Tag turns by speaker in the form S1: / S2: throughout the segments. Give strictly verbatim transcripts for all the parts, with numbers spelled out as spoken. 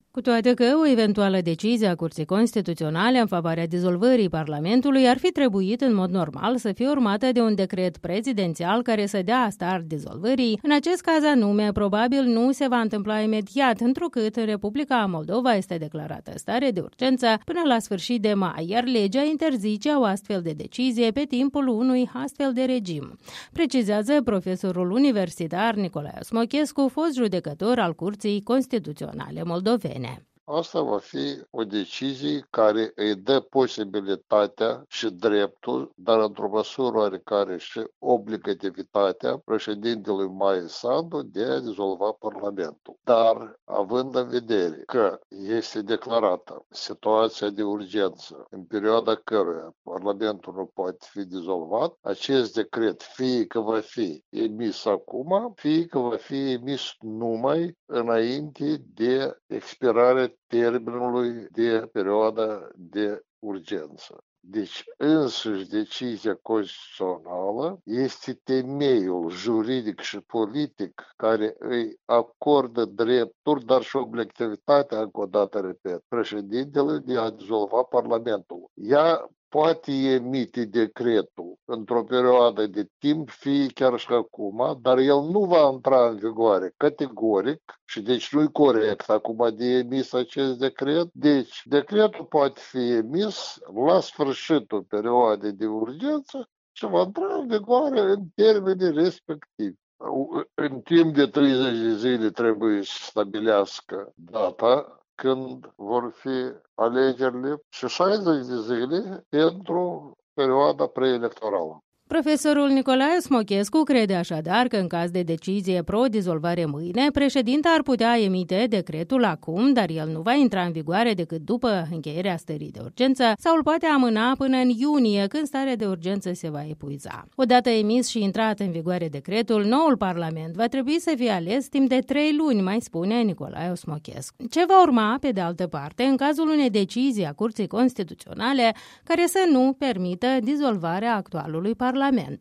S1: Cu toate că o eventuală decizie a Curții Constituționale în favoarea dizolvării Parlamentului ar fi trebuit în mod normal să fie urmată de un decret prezidențial care să dea start dizolvării, în acest caz anume probabil nu se va întâmpla imediat, întrucât în Republica Moldova este declarată stare de urgență până la sfârșit de mai, iar legea interzice o astfel de decizie pe timpul unui astfel de regim. Precizează profesorul universitar Nicolae Smochescu, fost judecător al Curții Constituționale Moldovene.
S2: Asta va fi o decizie care îi dă posibilitatea și dreptul, dar într-o măsură oarecare și obligativitatea președintelui Maia Sandu de a dizolva Parlamentul. Dar, având în vedere că este declarată situația de urgență, în perioada căruia Parlamentul nu poate fi dizolvat, acest decret fie că va fi emis acum, fie că va fi emis numai înainte de expirarea termenului de perioada de urgență. Deci, însuși decizia constituțională este temeiul juridic și politic care îi acordă drepturi, dar și obligativitatea, încă o dată repet, președintele de a dizolva Parlamentul. Ea poate emite decretul într-o perioadă de timp, fie chiar și acum, dar el nu va intra în vigoare categoric și deci nu-i corect acum de emis acest decret. Deci, decretul poate fi emis la sfârșitul perioadei de urgență și va intra în vigoare în termenii respectivi. În timp de treizeci de zile trebuie să stabilească data când vor fi alegerile și șaizeci de zile pentru perioada preelectorală.
S1: Profesorul Nicolae Smochescu crede așadar că în caz de decizie pro-dizolvare mâine, președinta ar putea emite decretul acum, dar el nu va intra în vigoare decât după încheierea stării de urgență sau îl poate amâna până în iunie, când starea de urgență se va epuiza. Odată emis și intrat în vigoare decretul, noul Parlament va trebui să fie ales timp de trei luni, mai spune Nicolae Smochescu. Ce va urma, pe de altă parte, în cazul unei decizii a Curții Constituționale care să nu permită dizolvarea actualului Parlament?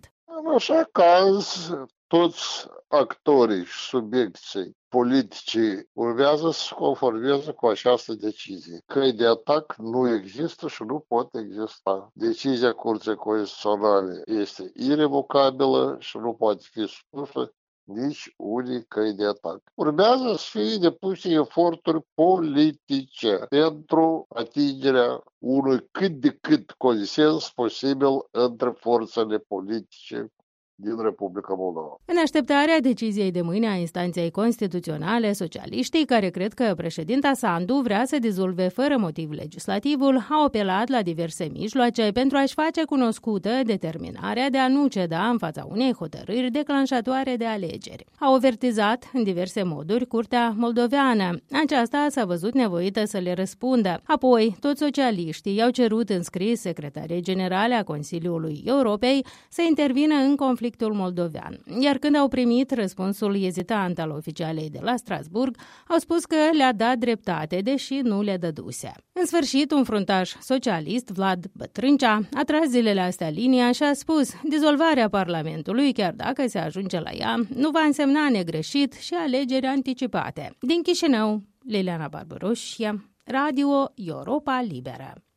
S2: În așa caz, toți actorii și subiecții politici urmează să se conformeze cu această decizie. Căi de atac nu există și nu pot exista. Decizia Curții Constituționale este irevocabilă și nu poate fi supusă nici unii căi de atac. Urmează să fie depuse eforturi politice pentru atingerea unui cât de cât consens posibil între forțele politice din Republica Moldova.
S1: În așteptarea deciziei de mâine a instanței constituționale, socialiștii, care cred că președinta Sandu vrea să dizolve fără motiv legislativul, au apelat la diverse mijloace pentru a-și face cunoscută determinarea de a nu ceda în fața unei hotărâri declanșatoare de alegeri. Au avertizat în diverse moduri Curtea Moldoveană. Aceasta s-a văzut nevoită să le răspundă. Apoi, toți socialiștii i-au cerut în scris secretariei generale a Consiliului Europei să intervină în conflict moldovean. Iar când au primit răspunsul ezitant al oficialei de la Strasburg, au spus că le-a dat dreptate, deși nu le dăduse. În sfârșit, un fruntaș socialist, Vlad Bătrâncea, a tras zilele astea linia și a spus: dizolvarea Parlamentului, chiar dacă se ajunge la ea, nu va însemna negreșit și alegeri anticipate. Din Chișinău, Liliana Barbaroșia, Radio Europa Liberă.